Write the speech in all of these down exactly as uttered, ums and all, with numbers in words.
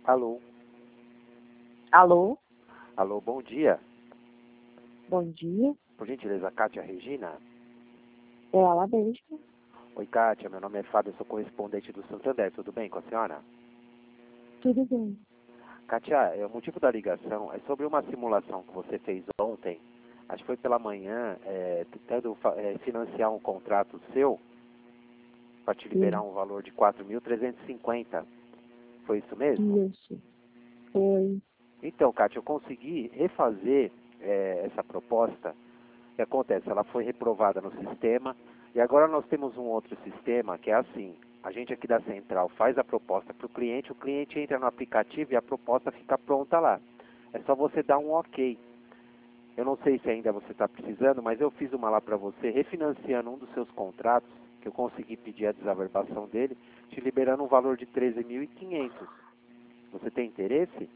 Alô? Alô? Alô, bom dia. Bom dia. Por gentileza, Kátia Regina? É ela mesma. Oi, Kátia, meu nome é Fábio, eu sou correspondente do Santander, tudo bem com a senhora? Tudo bem. Kátia, é, o motivo da ligação é sobre uma simulação que você fez ontem, acho que foi pela manhã, é, tentando fa- é, financiar um contrato seu para te liberar Sim. um valor de quatro mil trezentos e cinquenta. Foi isso mesmo? Isso. Foi. Então, Kátia, eu consegui refazer é, essa proposta. O que acontece? Ela foi reprovada no sistema e agora nós temos um outro sistema que é assim. A gente aqui da central faz a proposta para o cliente, o cliente entra no aplicativo e a proposta fica pronta lá. É só você dar um ok. Eu não sei se ainda você está precisando, mas eu fiz uma lá para você, refinanciando um dos seus contratos, que eu consegui pedir a desaverbação dele, te liberando um valor de treze mil e quinhentos. Você tem interesse?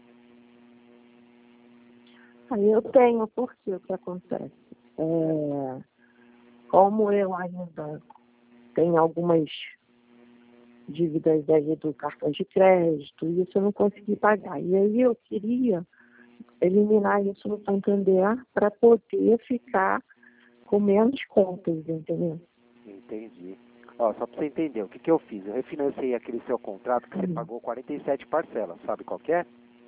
Aí eu tenho, porque o que acontece? É, como eu ainda tenho algumas dívidas aí do cartão de crédito, isso eu não consegui pagar. E aí eu queria eliminar isso no Santander para poder ficar com menos contas, entendeu? Entendi. Ó, só para você entender, o que, que eu fiz? Eu refinanciei aquele seu contrato que você Hum. pagou quarenta e sete parcelas, sabe qual que é?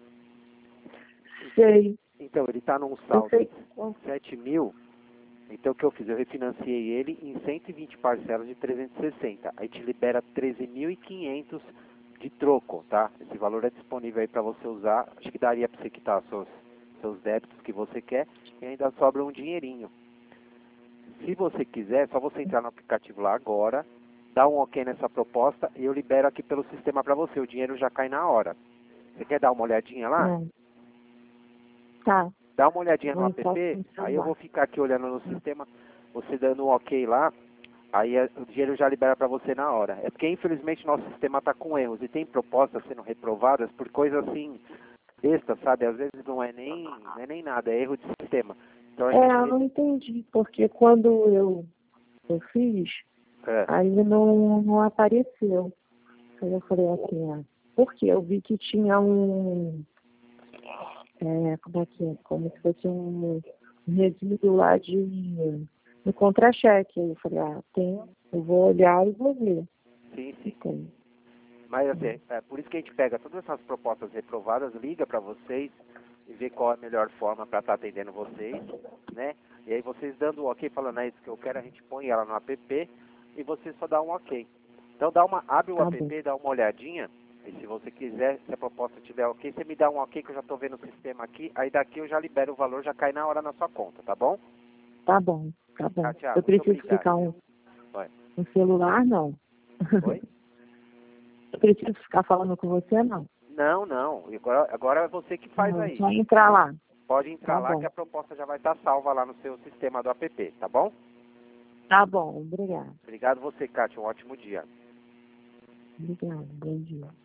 Sei. Então, ele está num Eu saldo sei. de sete mil. Então, o que eu fiz? Eu refinanciei ele em cento e vinte parcelas de trezentos e sessenta. Aí te libera treze mil e quinhentos de troco, tá? Esse valor é disponível aí para você usar. Acho que daria para você quitar seus, seus débitos que você quer e ainda sobra um dinheirinho. Se você quiser, é só você entrar no aplicativo lá agora, dar um ok nessa proposta e eu libero aqui pelo sistema para você. O dinheiro já cai na hora. Você quer dar uma olhadinha lá? É. Tá. Dá uma olhadinha no Vou entrar app, no aí eu vou celular. ficar aqui olhando no sistema, você dando um ok lá, aí é- o dinheiro já libera para você na hora. É porque infelizmente nosso sistema está com erros e tem propostas sendo reprovadas por coisas assim, besta, sabe? Às vezes não é nem, não é nem nada, é erro de sistema. Então a É, gente... eu não entendi, porque quando eu, eu fiz, É, aí não, não apareceu. Aí eu falei assim, ah, porque eu vi que tinha um, é, como é que é? Como se fosse um resíduo lá de no contra-cheque. Aí eu falei, ah, tem, eu vou olhar e vou ver sim, se sim. tem. Mas assim, é por isso que a gente pega todas essas propostas reprovadas, liga para vocês e vê qual é a melhor forma para estar atendendo vocês, né? E aí vocês dando o ok, falando, é isso que eu quero, a gente põe ela no app e você só dá um ok. Então dá uma, abre o Tá bom, app, dá uma olhadinha, e se você quiser, se a proposta tiver ok, você me dá um ok que eu já estou vendo o sistema aqui, aí daqui eu já libero o valor, já cai na hora na sua conta, tá bom? tá bom, tá bom. Kátia, Eu muito preciso obrigado, ficar viu? um, Vai. um celular, não. Oi? Eu preciso ficar falando com você, não. Não, não, agora, agora é você que faz Não, aí. só entrar lá. Pode entrar Tá lá que bom. a proposta já vai estar salva lá no seu sistema do app, tá bom? Tá bom, obrigada. Obrigado você, Kátia. Um ótimo dia. Obrigada, bom dia.